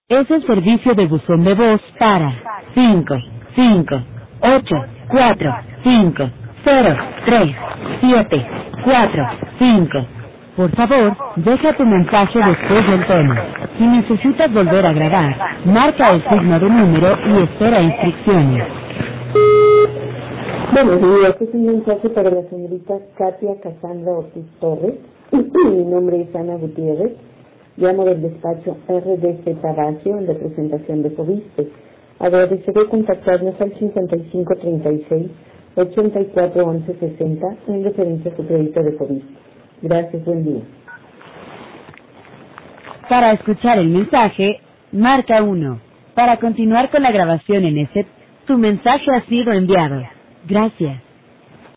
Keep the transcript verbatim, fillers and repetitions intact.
Es el servicio de buzón de voz para cinco, cinco, ocho, cuatro, cinco, cero, tres, siete, cuatro, cinco. Por favor, deja tu mensaje después del tono. Si necesitas volver a grabar, marca el signo de número y espera instrucciones. Buenos días, este es un mensaje para la señorita Katia Casandra Ortiz Torres. Mi nombre es Ana Gutiérrez. Llamo del despacho R D C Palacio en representación de Fobiste. Agradeceré contactarnos al cincuenta y cinco treinta y seis, ochenta y cuatro once sesenta en referencia a su crédito de Fobiste. Gracias, buen día. Para escuchar el mensaje, marca uno. Para continuar con la grabación en ese, tu mensaje ha sido enviado. Gracias.